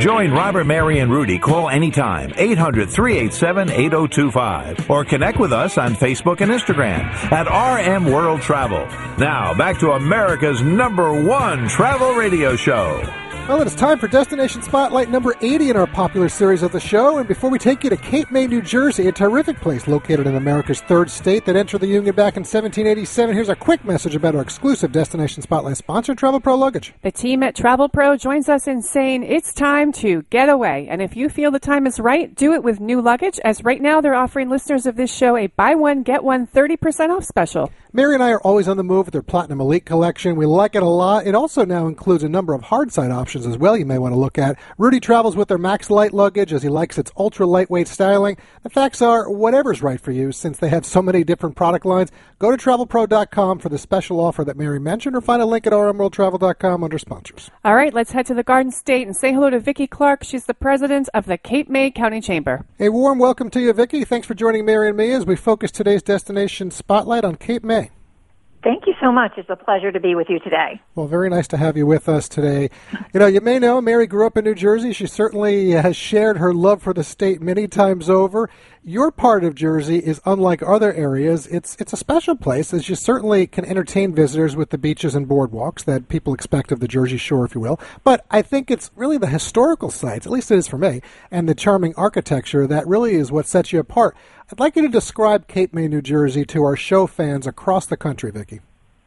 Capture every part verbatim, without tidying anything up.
join Robert, Mary, and Rudy. Call anytime, eight hundred, three eight seven, eight oh two five, or connect with us on Facebook and Instagram at R M World Travel. Now, back to America's number one travel radio show. Well, it is time for Destination Spotlight number eighty in our popular series of the show. And before we take you to Cape May, New Jersey, a terrific place located in America's third state that entered the Union back in seventeen eighty-seven, here's a quick message about our exclusive Destination Spotlight sponsor, Travel Pro Luggage. The team at Travel Pro joins us in saying it's time to get away. And if you feel the time is right, do it with new luggage, as right now they're offering listeners of this show a buy one, get one thirty percent off special. Mary and I are always on the move with their Platinum Elite collection. We like it a lot. It also now includes a number of hard side options as well you may want to look at. Rudy travels with their Max Light luggage as he likes its ultra lightweight styling. The facts are, whatever's right for you, since they have so many different product lines. Go to travel pro dot com for the special offer that Mary mentioned, or find a link at r m world travel dot com under sponsors. All right, let's head to the Garden State and say hello to Vicki Clark. She's the president of the Cape May County Chamber. A warm welcome to you, Vicki. Thanks for joining Mary and me as we focus today's Destination Spotlight on Cape May. Thank you so much. It's a pleasure to be with you today. Well, very nice to have you with us today. You know, you may know Mary grew up in New Jersey. She certainly has shared her love for the state many times over. Your part of Jersey is unlike other areas. It's it's a special place, as you certainly can entertain visitors with the beaches and boardwalks that people expect of the Jersey Shore, if you will. But I think it's really the historical sites, at least it is for me, and the charming architecture that really is what sets you apart. I'd like you to describe Cape May, New Jersey to our show fans across the country, Vicki.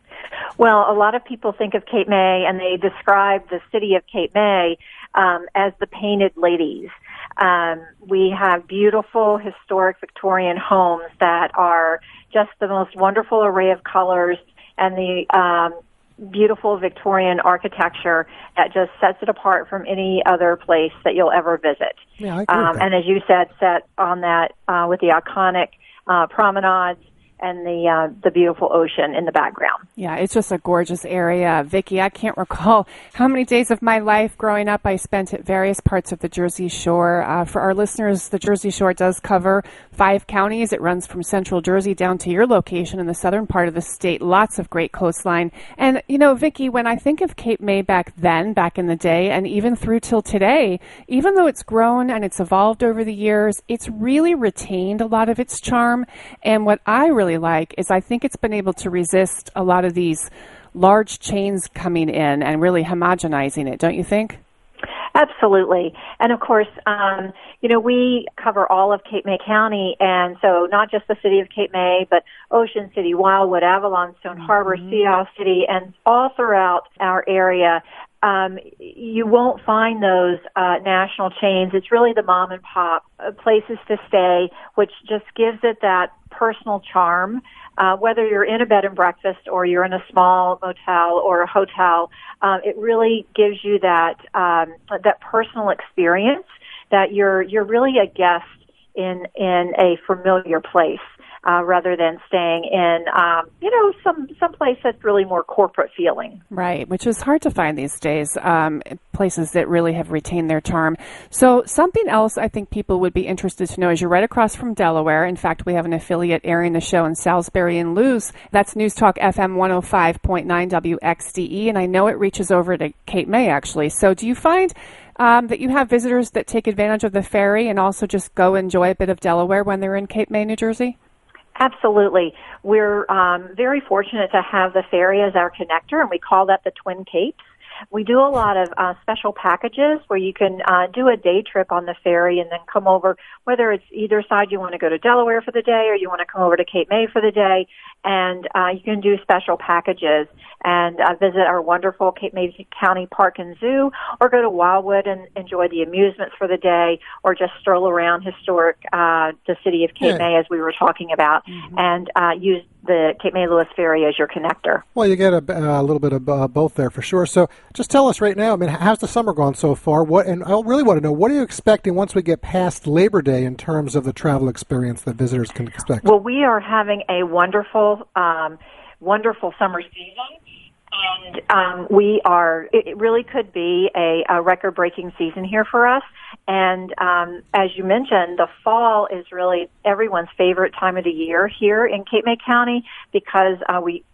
Well, a lot of people think of Cape May and they describe the city of Cape May um, as the Painted Ladies. Um, we have beautiful historic Victorian homes that are just the most wonderful array of colors, and the um, beautiful Victorian architecture that just sets it apart from any other place that you'll ever visit. Yeah, I agree um, with that. And as you said, set on that uh, with the iconic uh, promenades and the uh, the beautiful ocean in the background. Yeah, it's just a gorgeous area. Vicki, I can't recall how many days of my life growing up I spent at various parts of the Jersey Shore. Uh, for our listeners, the Jersey Shore does cover five counties. It runs from central Jersey down to your location in the southern part of the state. Lots of great coastline. And, you know, Vicki, when I think of Cape May back then, back in the day, and even through till today, even though it's grown and it's evolved over the years, it's really retained a lot of its charm. And what I really like is I think it's been able to resist a lot of these large chains coming in and really homogenizing it, don't you think? Absolutely. And of course, um, you know, we cover all of Cape May County, and so not just the city of Cape May, but Ocean City, Wildwood, Avalon, Stone mm-hmm. Harbor, Sea Isle City, and all throughout our area. Um, you won't find those uh, national chains. It's really the mom and pop uh, places to stay, which just gives it that personal charm. Uh, whether you're in a bed and breakfast or you're in a small motel or a hotel, um, it really gives you that um, that personal experience that you're you're really a guest in in a familiar place. Uh, rather than staying in, um, you know, some some place that's really more corporate feeling. Right, which is hard to find these days, um, places that really have retained their charm. So something else I think people would be interested to know is you're right across from Delaware. In fact, we have an affiliate airing the show in Salisbury and Lewes. That's News Talk F M one oh five point nine W X D E, and I know it reaches over to Cape May, actually. So do you find um, that you have visitors that take advantage of the ferry and also just go enjoy a bit of Delaware when they're in Cape May, New Jersey? Absolutely. We're um, very fortunate to have the ferry as our connector, and we call that the Twin Capes. We do a lot of uh, special packages where you can uh, do a day trip on the ferry and then come over, whether it's either side you want to go to Delaware for the day or you want to come over to Cape May for the day, and uh, you can do special packages and uh, visit our wonderful Cape May County Park and Zoo, or go to Wildwood and enjoy the amusements for the day, or just stroll around historic uh, the city of Cape yeah. May, as we were talking about, mm-hmm. and uh, use the Cape May Lewis Ferry as your connector. Well, you get a, a little bit of uh, both there for sure. So just tell us right now, I mean, how's the summer gone so far? What, and I really want to know, what are you expecting once we get past Labor Day in terms of the travel experience that visitors can expect? Well, we are having a wonderful, um, wonderful summer season. And um, we are, it really could be a, a record-breaking season here for us. And um, as you mentioned, the fall is really everyone's favorite time of the year here in Cape May County, because uh, we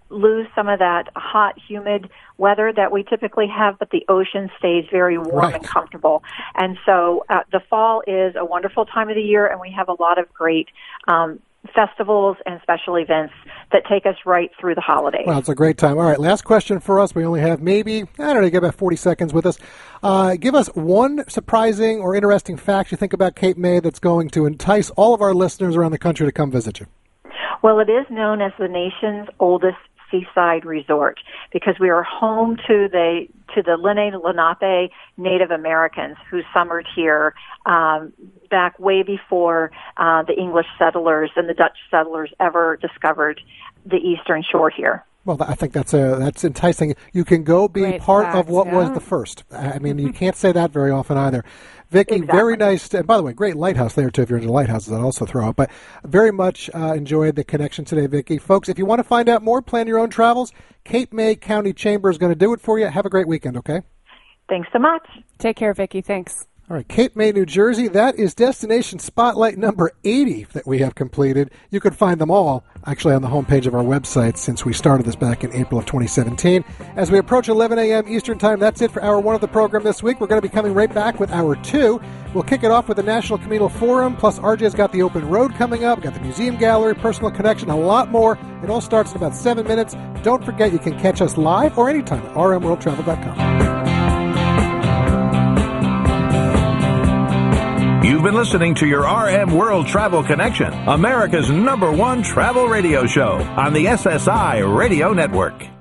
lose some of that hot, humid weather that we typically have, but the ocean stays very warm right. and comfortable. And so uh, the fall is a wonderful time of the year, and we have a lot of great um, festivals and special events that take us right through the holidays. Well, it's a great time. All right, last question for us. We only have maybe, I don't know, get about forty seconds with us. Uh, give us one surprising or interesting fact you think about Cape May that's going to entice all of our listeners around the country to come visit you. Well, it is known as the nation's oldest seaside resort because we are home to the to the Lenni Lenape Native Americans who summered here um, back way before uh, the English settlers and the Dutch settlers ever discovered the eastern shore here. Well, I think that's a, that's enticing. You can go be Great part fact, of what yeah. was the first. I mean, you can't say that very often either. Vicki, Exactly. very nice. To, and by the way, great lighthouse there, too, if you're into lighthouses, I'd also throw out. But very much uh, enjoyed the connection today, Vicki. Folks, if you want to find out more, plan your own travels, Cape May County Chamber is going to do it for you. Have a great weekend, okay? Thanks so much. Take care, Vicki. Thanks. All right, Cape May, New Jersey. That is Destination Spotlight number eighty that we have completed. You can find them all, actually, on the homepage of our website since we started this back in April of twenty seventeen. As we approach eleven a.m. Eastern Time, that's it for Hour one of the program this week. We're going to be coming right back with Hour two. We'll kick it off with the National Communal Forum, plus R J's got the Open Road coming up, got the Museum Gallery, Personal Connection, a lot more. It all starts in about seven minutes. Don't forget, you can catch us live or anytime at r m world travel dot com. You've been listening to your R M World Travel Connection, America's number one travel radio show on the S S I Radio Network.